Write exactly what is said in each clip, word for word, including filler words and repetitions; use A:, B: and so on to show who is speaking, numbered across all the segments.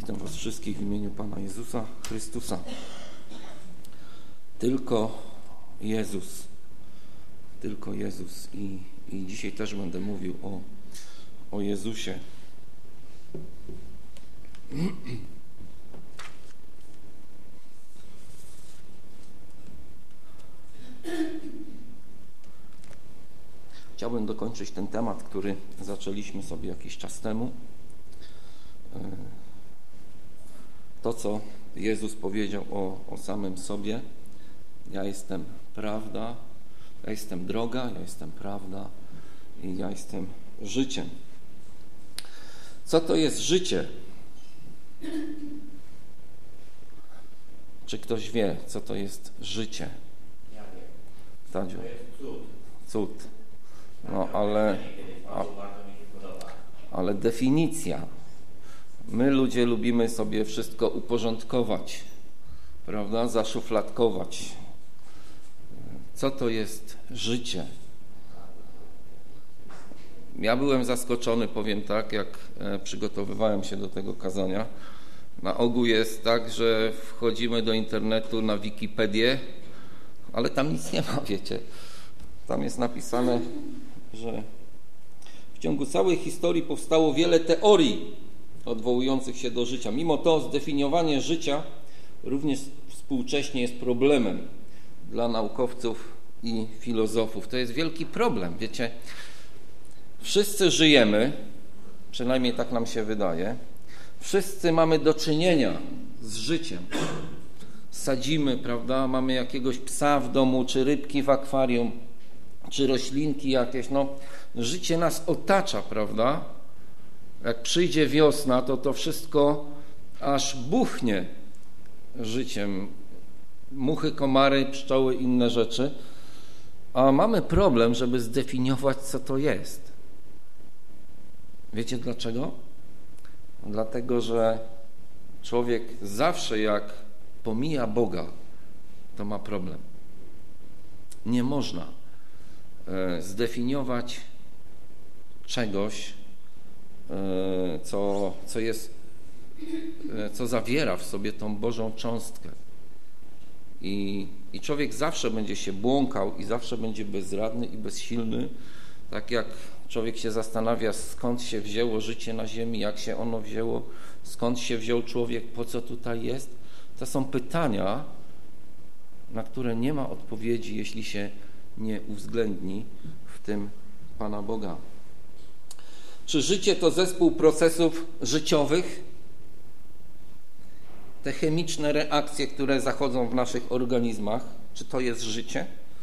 A: Witam Was wszystkich w imieniu Pana Jezusa Chrystusa. Tylko Jezus. Tylko Jezus. I, i dzisiaj też będę mówił o, o Jezusie. Chciałbym dokończyć ten temat, który zaczęliśmy sobie jakiś czas temu. To, co Jezus powiedział o, o samym sobie. Ja jestem prawda, ja jestem droga, ja jestem prawda i ja jestem życiem. Co to jest życie? Czy ktoś wie, co to jest życie?
B: Ja wiem.
A: Tadziu.
B: To jest cud.
A: Cud. No, ale, a, ale definicja. My ludzie lubimy sobie wszystko uporządkować, prawda? Zaszufladkować. Co to jest życie? Ja byłem zaskoczony, powiem tak, jak przygotowywałem się do tego kazania. Na ogół jest tak, że wchodzimy do internetu na Wikipedię, ale tam nic nie ma, wiecie. Tam jest napisane, że w ciągu całej historii powstało wiele teorii odwołujących się do życia. Mimo to zdefiniowanie życia również współcześnie jest problemem dla naukowców i filozofów. To jest wielki problem, wiecie. Wszyscy żyjemy, przynajmniej tak nam się wydaje, wszyscy mamy do czynienia z życiem. Sadzimy, prawda, mamy jakiegoś psa w domu, czy rybki w akwarium, czy roślinki jakieś, no życie nas otacza, prawda? Jak przyjdzie wiosna, to to wszystko aż buchnie życiem. Muchy, komary, pszczoły, inne rzeczy. A mamy problem, żeby zdefiniować, co to jest. Wiecie dlaczego? Dlatego, że człowiek zawsze jak pomija Boga, to ma problem. Nie można zdefiniować czegoś, co, co jest, co zawiera w sobie tą Bożą cząstkę. I, I człowiek zawsze będzie się błąkał i zawsze będzie bezradny i bezsilny, tak jak człowiek się zastanawia, skąd się wzięło życie na ziemi, jak się ono wzięło, skąd się wziął człowiek, po co tutaj jest. To są pytania, na które nie ma odpowiedzi, jeśli się nie uwzględni w tym Pana Boga. Czy życie to zespół procesów życiowych? Te chemiczne reakcje, które zachodzą w naszych organizmach, czy to jest życie?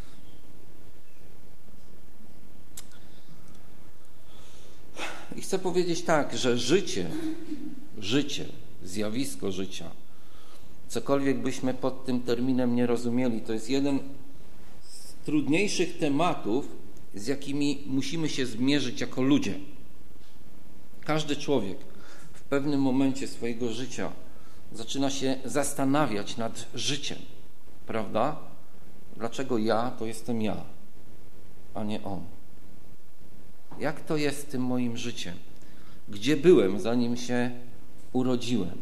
A: I chcę powiedzieć tak, że życie, życie, zjawisko życia, cokolwiek byśmy pod tym terminem nie rozumieli, to jest jeden z trudniejszych tematów, z jakimi musimy się zmierzyć jako ludzie. Każdy człowiek w pewnym momencie swojego życia zaczyna się zastanawiać nad życiem, prawda? Dlaczego ja to jestem ja, a nie on? Jak to jest z tym moim życiem? Gdzie byłem, zanim się urodziłem?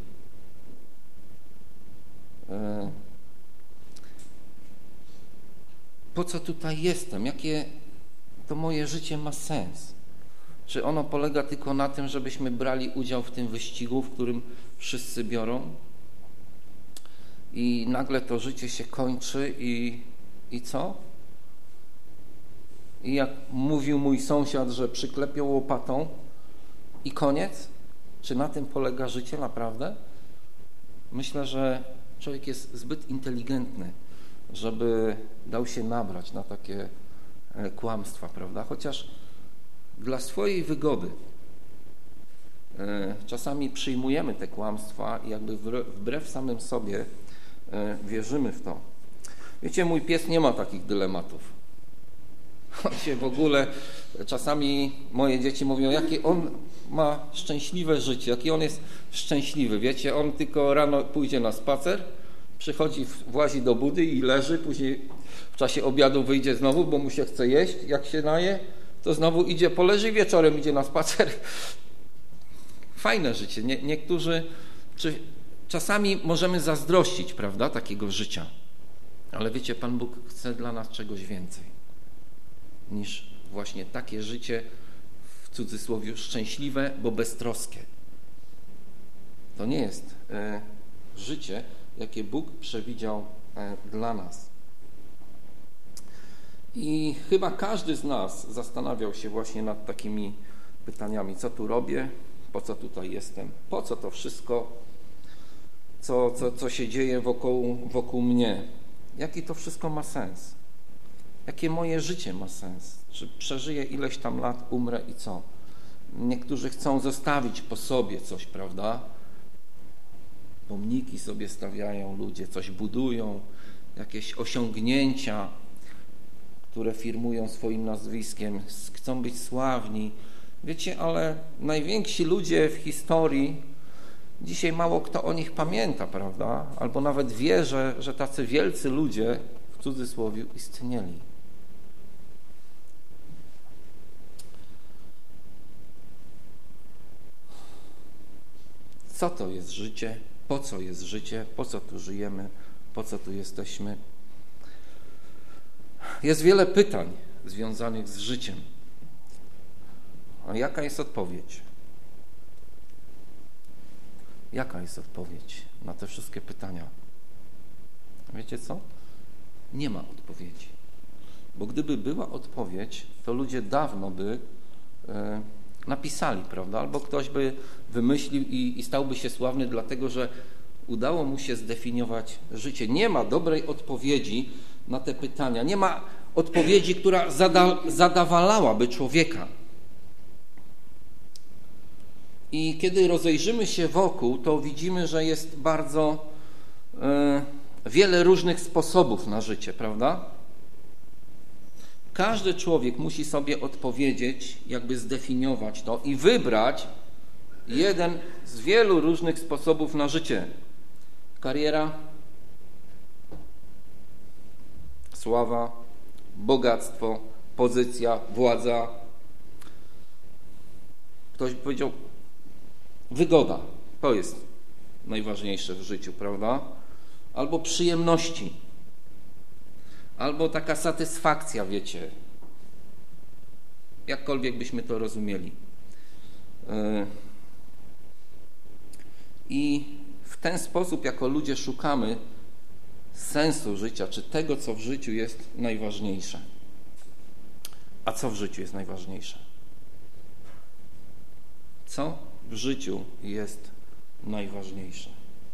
A: Po co tutaj jestem? Jakie to moje życie ma sens? Czy ono polega tylko na tym, żebyśmy brali udział w tym wyścigu, w którym wszyscy biorą? I nagle to życie się kończy i, i co? I jak mówił mój sąsiad, że przyklepią łopatą i koniec? Czy na tym polega życie naprawdę? Myślę, że człowiek jest zbyt inteligentny, żeby dał się nabrać na takie kłamstwa, prawda? Chociaż dla swojej wygody czasami przyjmujemy te kłamstwa i jakby wbrew samym sobie wierzymy w to. Wiecie, mój pies nie ma takich dylematów. On się w ogóle, czasami moje dzieci mówią, jakie on ma szczęśliwe życie, jaki on jest szczęśliwy. Wiecie, on tylko rano pójdzie na spacer, przychodzi, włazi do budy i leży, później w czasie obiadu wyjdzie znowu, bo mu się chce jeść, jak się naje, to znowu idzie, poleży i wieczorem idzie na spacer. Fajne życie. Nie, niektórzy Czy czasami możemy zazdrościć, prawda, takiego życia, ale wiecie, Pan Bóg chce dla nas czegoś więcej niż właśnie takie życie, w cudzysłowie szczęśliwe, bo beztroskie. To nie jest e, życie, jakie Bóg przewidział e, dla nas. I chyba każdy z nas zastanawiał się właśnie nad takimi pytaniami, co tu robię, po co tutaj jestem, po co to wszystko, co, co, co się dzieje wokół, wokół mnie, jaki to wszystko ma sens, jakie moje życie ma sens, czy przeżyję ileś tam lat, umrę i co. Niektórzy chcą zostawić po sobie coś, prawda? Pomniki sobie stawiają ludzie, coś budują, jakieś osiągnięcia, które firmują swoim nazwiskiem, chcą być sławni. Wiecie, ale najwięksi ludzie w historii, dzisiaj mało kto o nich pamięta, prawda? Albo nawet wie, że, że tacy wielcy ludzie, w cudzysłowie, istnieli. Co to jest życie? Po co jest życie? Po co tu żyjemy? Po co tu jesteśmy? Jest wiele pytań związanych z życiem. A jaka jest odpowiedź? Jaka jest odpowiedź na te wszystkie pytania? Wiecie co? Nie ma odpowiedzi. Bo gdyby była odpowiedź, to ludzie dawno by e, napisali, prawda? Albo ktoś by wymyślił i, i stałby się sławny, dlatego że udało mu się zdefiniować życie. Nie ma dobrej odpowiedzi na te pytania. Nie ma odpowiedzi, która zada, zadawalałaby człowieka. I kiedy rozejrzymy się wokół, to widzimy, że jest bardzo e, wiele różnych sposobów na życie, prawda? Każdy człowiek musi sobie odpowiedzieć, jakby zdefiniować to i wybrać jeden z wielu różnych sposobów na życie. Kariera, sława, bogactwo, pozycja, władza. Ktoś by powiedział, wygoda. To jest najważniejsze w życiu, prawda? Albo przyjemności. Albo taka satysfakcja, wiecie. Jakkolwiek byśmy to rozumieli. I w ten sposób jako ludzie szukamy sensu życia, czy tego, co w życiu jest najważniejsze. A co w życiu jest najważniejsze? Co w życiu jest najważniejsze?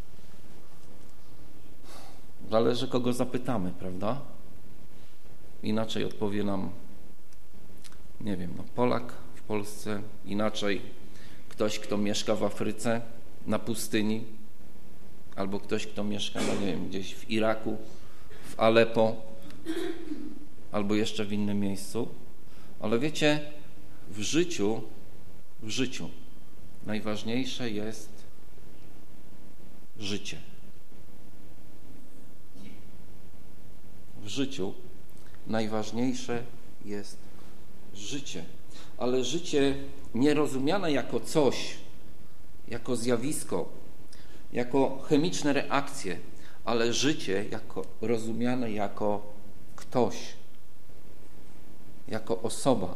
A: Zależy, kogo zapytamy, prawda? Inaczej odpowie nam, nie wiem, no Polak w Polsce, inaczej ktoś, kto mieszka w Afryce, na pustyni, albo ktoś, kto mieszka, no nie wiem, gdzieś w Iraku, w Aleppo, albo jeszcze w innym miejscu. Ale wiecie, w życiu, w życiu najważniejsze jest życie. W życiu najważniejsze jest życie. Ale życie nie rozumiane jako coś, jako zjawisko, jako chemiczne reakcje, ale życie jako rozumiane jako ktoś, jako osoba.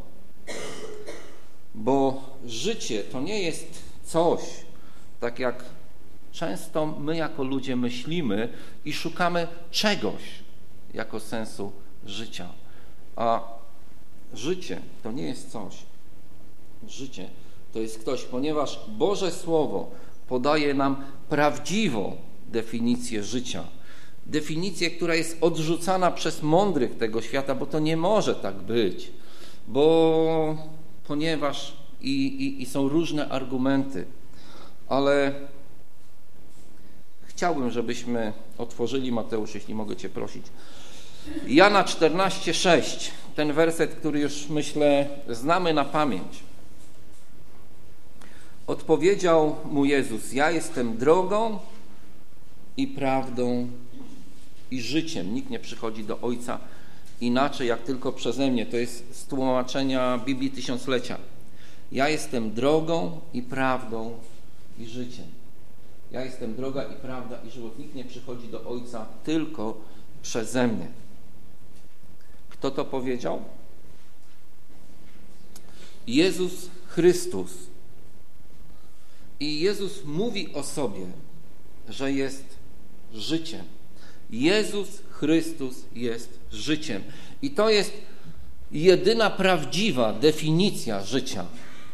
A: Bo życie to nie jest coś, tak jak często my jako ludzie myślimy i szukamy czegoś jako sensu życia. A życie to nie jest coś. Życie to jest ktoś, ponieważ Boże Słowo podaje nam prawdziwą definicję życia. Definicję, która jest odrzucana przez mądrych tego świata, bo to nie może tak być. Bo ponieważ i, i, i są różne argumenty, ale chciałbym, żebyśmy otworzyli, Mateusz, jeśli mogę Cię prosić, Jana czternaście sześć, ten werset, który już, myślę, znamy na pamięć. Odpowiedział mu Jezus, ja jestem drogą i prawdą i życiem. Nikt nie przychodzi do Ojca inaczej, jak tylko przeze mnie. To jest z tłumaczenia Biblii Tysiąclecia. Ja jestem drogą i prawdą i życiem. Ja jestem droga i prawda i żywot. Nikt nie przychodzi do Ojca tylko przeze mnie. Kto to powiedział? Jezus Chrystus. I Jezus mówi o sobie, że jest życiem. Jezus Chrystus jest życiem. I to jest jedyna prawdziwa definicja życia,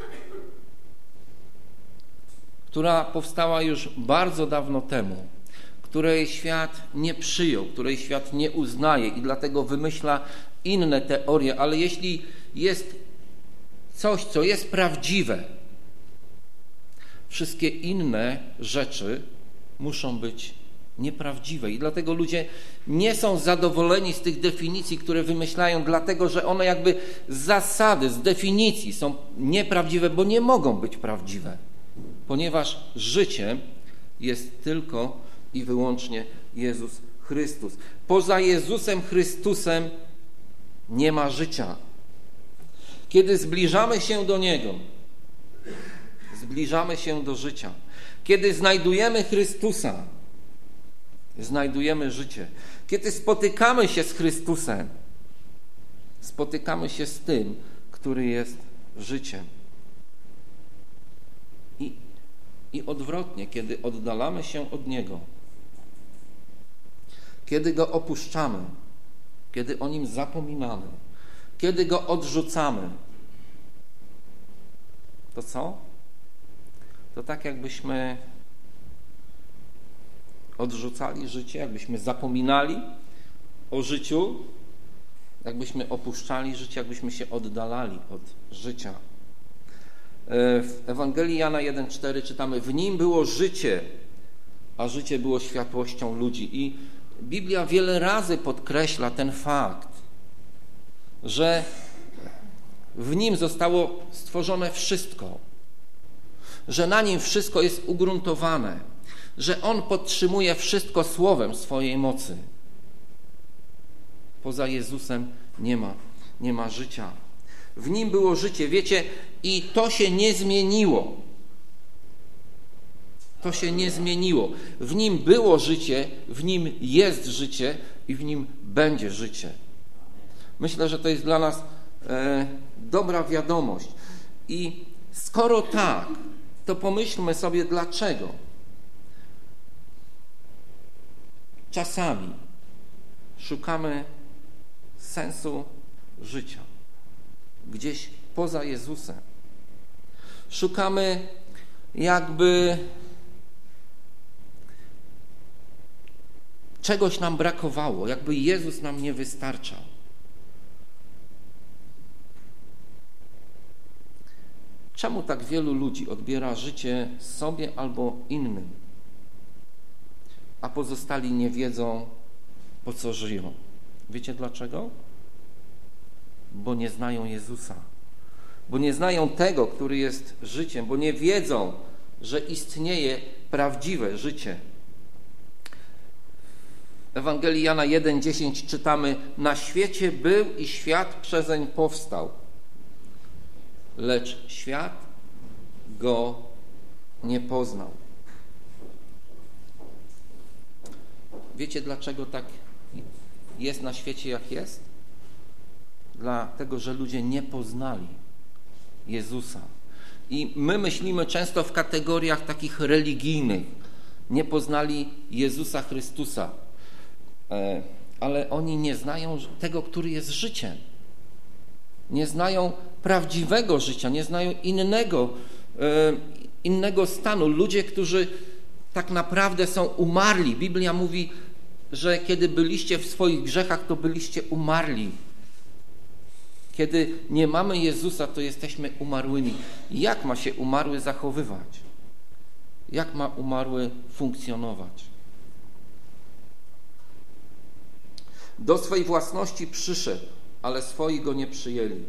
A: która powstała już bardzo dawno temu, której świat nie przyjął, której świat nie uznaje i dlatego wymyśla inne teorie, ale jeśli jest coś, co jest prawdziwe, wszystkie inne rzeczy muszą być nieprawdziwe i dlatego ludzie nie są zadowoleni z tych definicji, które wymyślają, dlatego że one jakby z zasady, z definicji są nieprawdziwe, bo nie mogą być prawdziwe, ponieważ życiem jest tylko i wyłącznie Jezus Chrystus. Poza Jezusem Chrystusem nie ma życia. Kiedy zbliżamy się do Niego, zbliżamy się do życia. Kiedy znajdujemy Chrystusa, znajdujemy życie. Kiedy spotykamy się z Chrystusem, spotykamy się z tym, który jest życiem. I, i odwrotnie, kiedy oddalamy się od Niego, kiedy Go opuszczamy, kiedy o Nim zapominamy, kiedy Go odrzucamy, to co? To tak jakbyśmy odrzucali życie, jakbyśmy zapominali o życiu, jakbyśmy opuszczali życie, jakbyśmy się oddalali od życia. W Ewangelii Jana jeden cztery czytamy: w Nim było życie, a życie było światłością ludzi. I Biblia wiele razy podkreśla ten fakt, że w Nim zostało stworzone wszystko, że na Nim wszystko jest ugruntowane, że On podtrzymuje wszystko słowem swojej mocy. Poza Jezusem nie ma, nie ma życia. W Nim było życie, wiecie, i to się nie zmieniło. To się nie zmieniło. W Nim było życie, w Nim jest życie i w Nim będzie życie. Myślę, że to jest dla nas e, dobra wiadomość. I skoro tak, to pomyślmy sobie, dlaczego czasami szukamy sensu życia gdzieś poza Jezusem. Szukamy jakby czegoś nam brakowało, jakby Jezus nam nie wystarczał. Czemu tak wielu ludzi odbiera życie sobie albo innym, a pozostali nie wiedzą, po co żyją? Wiecie dlaczego? Bo nie znają Jezusa. Bo nie znają tego, który jest życiem, bo nie wiedzą, że istnieje prawdziwe życie. W Ewangelii Jana jeden dziesięć czytamy: na świecie był i świat przezeń powstał, lecz świat go nie poznał. Wiecie, dlaczego tak jest na świecie, jak jest? Dlatego, że ludzie nie poznali Jezusa. I my myślimy często w kategoriach takich religijnych. Nie poznali Jezusa Chrystusa. Ale oni nie znają tego, który jest życiem. Nie znają prawdziwego życia, nie znają innego, innego stanu. Ludzie, którzy tak naprawdę są umarli. Biblia mówi, że kiedy byliście w swoich grzechach, to byliście umarli. Kiedy nie mamy Jezusa, to jesteśmy umarłymi. Jak ma się umarły zachowywać? Jak ma umarły funkcjonować? Do swej własności przyszedł, ale swoi go nie przyjęli.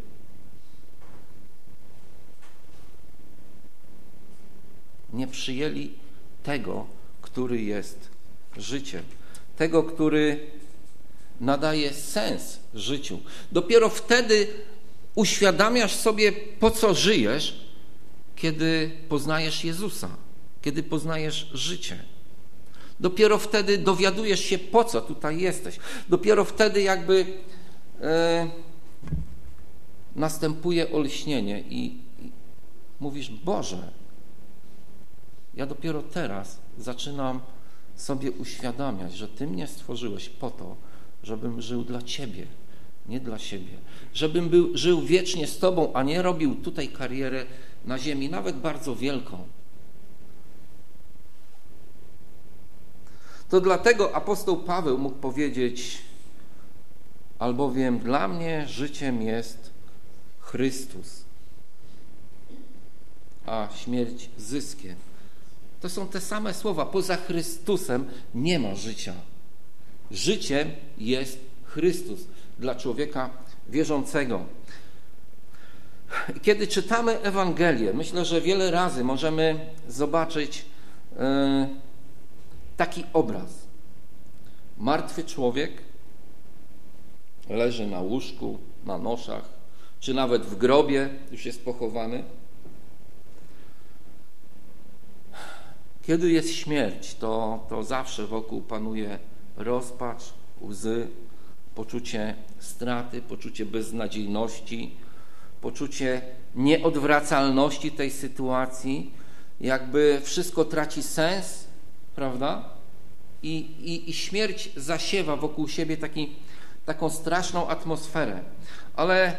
A: Nie przyjęli tego, który jest życiem. Tego, który nadaje sens życiu. Dopiero wtedy uświadamiasz sobie, po co żyjesz, kiedy poznajesz Jezusa. kiedy poznajesz życie. Dopiero wtedy dowiadujesz się, po co tutaj jesteś. Dopiero wtedy jakby e, następuje olśnienie i, i mówisz, Boże, ja dopiero teraz zaczynam sobie uświadamiać, że Ty mnie stworzyłeś po to, żebym żył dla Ciebie, nie dla siebie. Żebym był, żył wiecznie z Tobą, a nie robił tutaj karierę na ziemi, nawet bardzo wielką. To dlatego apostoł Paweł mógł powiedzieć, albowiem dla mnie życiem jest Chrystus, a śmierć zyskiem. To są te same słowa. Poza Chrystusem nie ma życia. Życiem jest Chrystus dla człowieka wierzącego. Kiedy czytamy Ewangelię, myślę, że wiele razy możemy zobaczyć yy, taki obraz. Martwy człowiek leży na łóżku, na noszach, czy nawet w grobie, już jest pochowany. Kiedy jest śmierć, to, to zawsze wokół panuje rozpacz, łzy, poczucie straty, poczucie beznadziejności, poczucie nieodwracalności tej sytuacji, jakby wszystko traci sens, prawda? I, i, i śmierć zasiewa wokół siebie taki, taką straszną atmosferę. Ale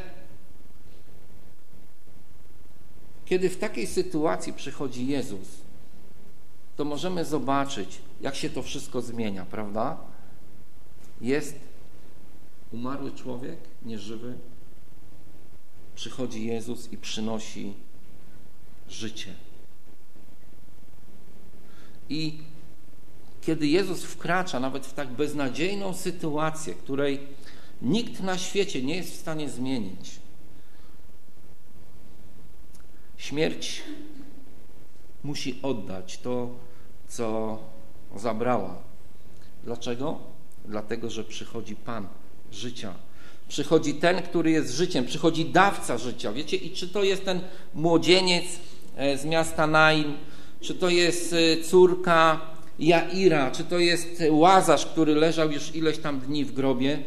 A: kiedy w takiej sytuacji przychodzi Jezus, to możemy zobaczyć, jak się to wszystko zmienia, prawda? Jest umarły człowiek, nieżywy, przychodzi Jezus i przynosi życie. I kiedy Jezus wkracza nawet w tak beznadziejną sytuację, której nikt na świecie nie jest w stanie zmienić, śmierć musi oddać to, co zabrała. Dlaczego? Dlatego, że przychodzi Pan życia. Przychodzi ten, który jest życiem, przychodzi dawca życia. Wiecie, i czy to jest ten młodzieniec z miasta Nain, czy to jest córka Jaira, czy to jest Łazarz, który leżał już ileś tam dni w grobie.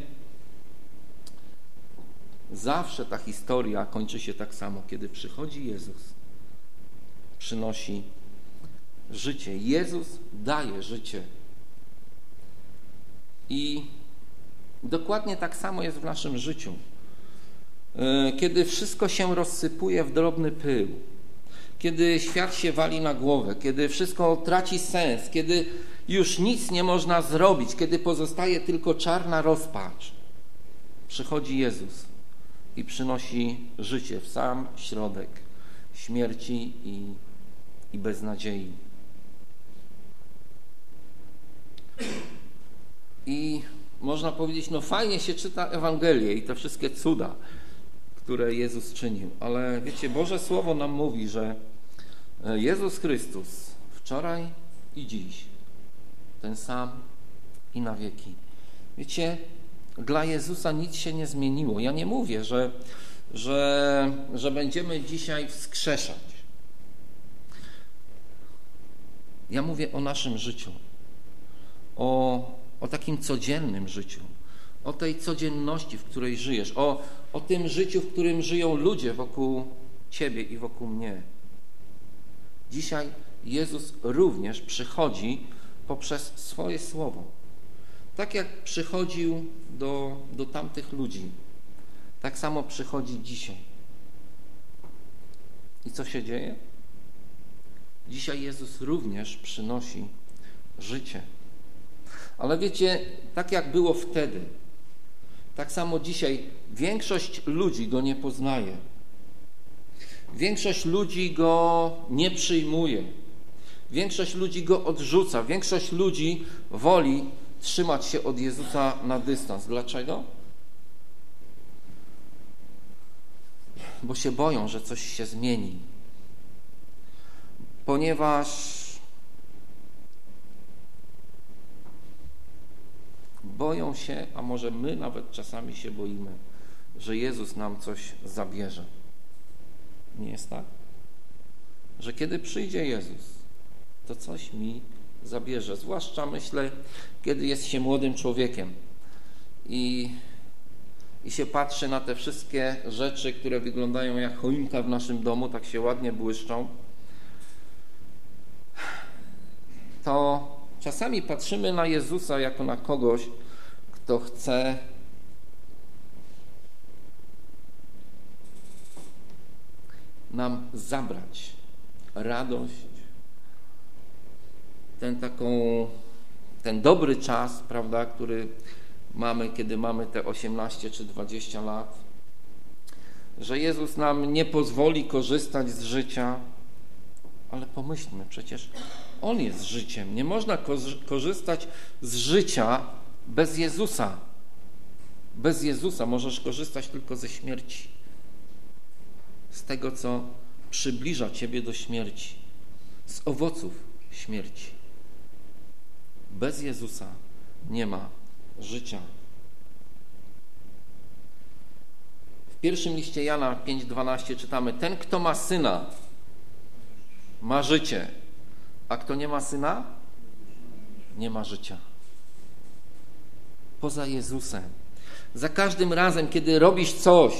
A: Zawsze ta historia kończy się tak samo, kiedy przychodzi Jezus, przynosi życie. Jezus daje życie. I dokładnie tak samo jest w naszym życiu. Kiedy wszystko się rozsypuje w drobny pył, kiedy świat się wali na głowę, kiedy wszystko traci sens, kiedy już nic nie można zrobić, kiedy pozostaje tylko czarna rozpacz, przychodzi Jezus i przynosi życie w sam środek śmierci i, i beznadziei. I można powiedzieć, no fajnie się czyta Ewangelię i te wszystkie cuda, które Jezus czynił, ale wiecie, Boże Słowo nam mówi, że Jezus Chrystus wczoraj i dziś ten sam i na wieki. Wiecie, dla Jezusa nic się nie zmieniło. Ja nie mówię, że, że, że będziemy dzisiaj wskrzeszać. Ja mówię o naszym życiu, o, o takim codziennym życiu, o tej codzienności, w której żyjesz, o, o tym życiu, w którym żyją ludzie wokół Ciebie i wokół mnie. Dzisiaj Jezus również przychodzi poprzez swoje słowo. Tak jak przychodził do, do tamtych ludzi, tak samo przychodzi dzisiaj. I co się dzieje? Dzisiaj Jezus również przynosi życie. Ale wiecie, tak jak było wtedy, tak samo dzisiaj większość ludzi Go nie poznaje. Większość ludzi Go nie przyjmuje. Większość ludzi Go odrzuca. Większość ludzi woli trzymać się od Jezusa na dystans. Dlaczego? Bo się boją, że coś się zmieni. Ponieważ boją się, a może my nawet czasami się boimy, że Jezus nam coś zabierze. Nie jest tak? Że kiedy przyjdzie Jezus, to coś mi zabierze. Zwłaszcza myślę, kiedy jest się młodym człowiekiem i, i się patrzy na te wszystkie rzeczy, które wyglądają jak choinka w naszym domu, tak się ładnie błyszczą, to czasami patrzymy na Jezusa jako na kogoś, kto chce nam zabrać radość, ten taką, ten dobry czas, prawda, który mamy, kiedy mamy te osiemnaście czy dwadzieścia lat, że Jezus nam nie pozwoli korzystać z życia, ale pomyślmy, przecież On jest życiem. Nie można korzystać z życia bez Jezusa. Bez Jezusa możesz korzystać tylko ze śmierci. Z tego, co przybliża Ciebie do śmierci. Z owoców śmierci. Bez Jezusa nie ma życia. W pierwszym liście Jana pięć dwanaście czytamy: ten, kto ma Syna, ma życie, a kto nie ma Syna, nie ma życia. Poza Jezusem. Za każdym razem, kiedy robisz coś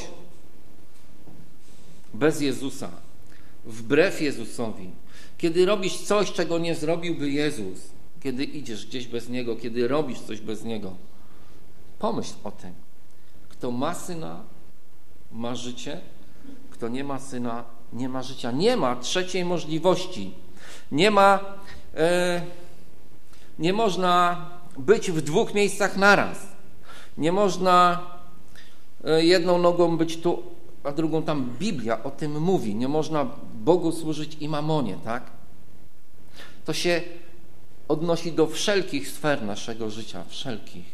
A: bez Jezusa, wbrew Jezusowi, kiedy robisz coś, czego nie zrobiłby Jezus, kiedy idziesz gdzieś bez Niego, kiedy robisz coś bez Niego, pomyśl o tym. Kto ma Syna, ma życie, kto nie ma Syna, nie ma życia. Nie ma trzeciej możliwości. Nie ma, e, nie można być w dwóch miejscach naraz. Nie można e, jedną nogą być tu, a drugą tam. Biblia o tym mówi. Nie można Bogu służyć i mamonie, tak? To się odnosi do wszelkich sfer naszego życia, wszelkich.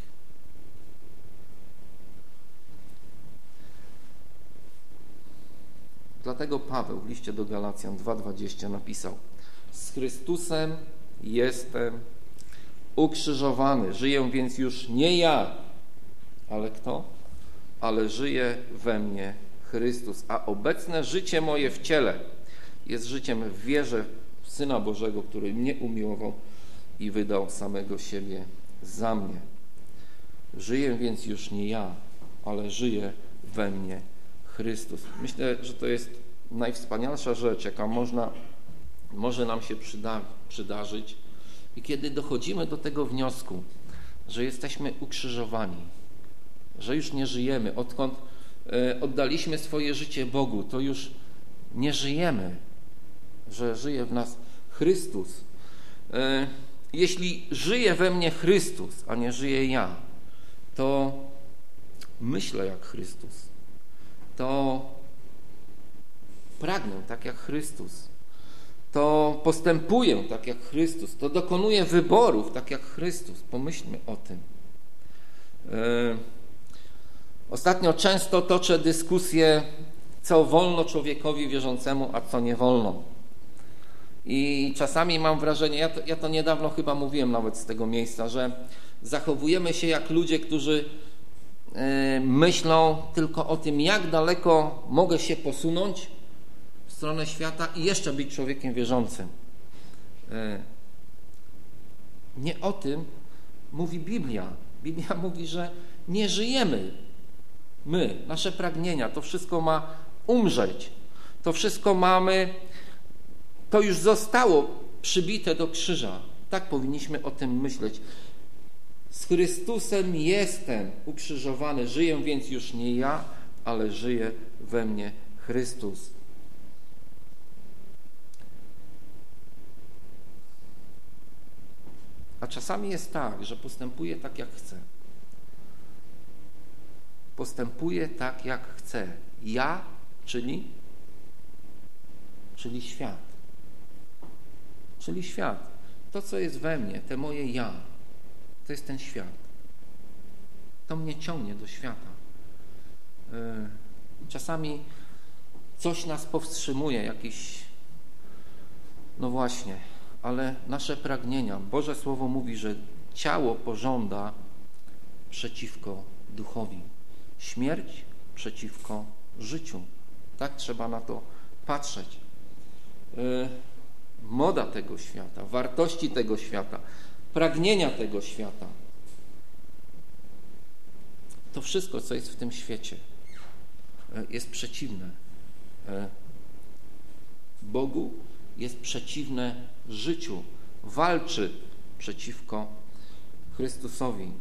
A: Dlatego Paweł w liście do Galacjan dwa dwadzieścia napisał: z Chrystusem jestem ukrzyżowany, żyję więc już nie ja, ale kto? Ale żyje we mnie Chrystus, a obecne życie moje w ciele jest życiem w wierze w Syna Bożego, który mnie umiłował i wydał samego siebie za mnie. Żyję więc już nie ja, ale żyje we mnie Chrystus. Myślę, że to jest najwspanialsza rzecz, jaka można, może nam się przyda, przydarzyć. I kiedy dochodzimy do tego wniosku, że jesteśmy ukrzyżowani, że już nie żyjemy, odkąd e, oddaliśmy swoje życie Bogu, to już nie żyjemy, że żyje w nas Chrystus. E, jeśli żyje we mnie Chrystus, a nie żyję ja, to myślę jak Chrystus. To pragnę tak jak Chrystus, to postępuję tak jak Chrystus, to dokonuję wyborów tak jak Chrystus. Pomyślmy o tym. Yy. Ostatnio często toczę dyskusję, co wolno człowiekowi wierzącemu, a co nie wolno. I czasami mam wrażenie, ja to, ja to niedawno chyba mówiłem nawet z tego miejsca, że zachowujemy się jak ludzie, którzy myślą tylko o tym, jak daleko mogę się posunąć w stronę świata i jeszcze być człowiekiem wierzącym. Nie o tym mówi Biblia. Biblia mówi, że nie żyjemy my, nasze pragnienia, to wszystko ma umrzeć. To wszystko mamy, to już zostało przybite do krzyża. Tak powinniśmy o tym myśleć. Z Chrystusem jestem ukrzyżowany, żyję więc już nie ja, ale żyje we mnie Chrystus. A czasami jest tak, że postępuję tak, jak chcę. Postępuję tak, jak chcę. Ja, czyli, czyli świat. Czyli świat. To, co jest we mnie, te moje ja, to jest ten świat. To mnie ciągnie do świata. Czasami coś nas powstrzymuje, jakiś, no właśnie, ale nasze pragnienia. Boże Słowo mówi, że ciało pożąda przeciwko duchowi. Śmierć przeciwko życiu. Tak trzeba na to patrzeć. moda tego świata, wartości tego świata, pragnienia tego świata. To wszystko, co jest w tym świecie, jest przeciwne Bogu, jest przeciwne życiu, walczy przeciwko Chrystusowi.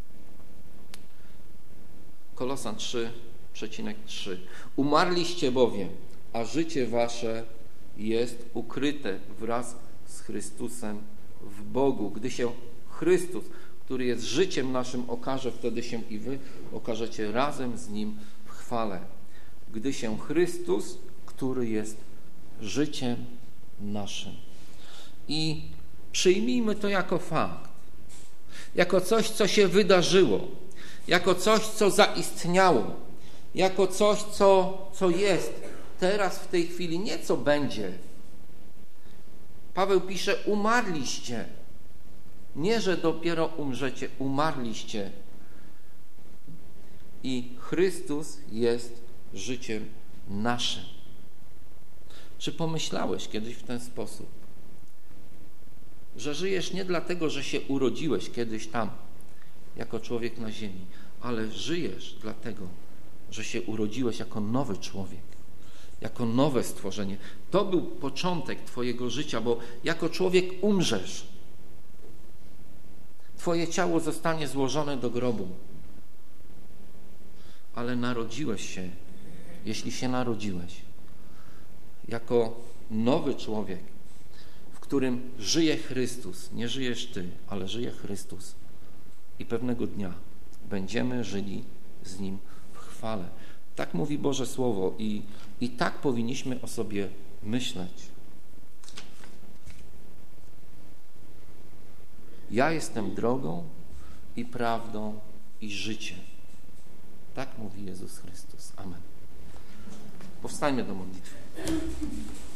A: Kolosan trzy przecinek trzy. Umarliście bowiem, a życie wasze jest ukryte wraz z Chrystusem w Bogu. Gdy się Chrystus, który jest życiem naszym, okaże, wtedy się i wy okażecie razem z Nim w chwale. Gdy się Chrystus, który jest życiem naszym. I przyjmijmy to jako fakt, jako coś, co się wydarzyło, jako coś, co zaistniało, jako coś, co, co jest teraz, w tej chwili, nie co będzie. Paweł pisze, umarliście. Nie, że dopiero umrzecie, umarliście. I Chrystus jest życiem naszym. Czy pomyślałeś kiedyś w ten sposób, że żyjesz nie dlatego, że się urodziłeś kiedyś tam, jako człowiek na ziemi, ale żyjesz dlatego, że się urodziłeś jako nowy człowiek, jako nowe stworzenie. To był początek twojego życia, bo jako człowiek umrzesz. Twoje ciało zostanie złożone do grobu. Ale narodziłeś się, jeśli się narodziłeś, jako nowy człowiek, w którym żyje Chrystus. Nie żyjesz ty, ale żyje Chrystus. I pewnego dnia będziemy żyli z Nim w chwale. Tak mówi Boże Słowo i, i tak powinniśmy o sobie myśleć. Ja jestem drogą i prawdą i życiem. Tak mówi Jezus Chrystus. Amen. Powstańmy do modlitwy.